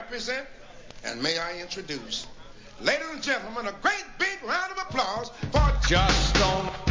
represent and may I introduce, ladies and gentlemen, a great big round of applause for Just Don't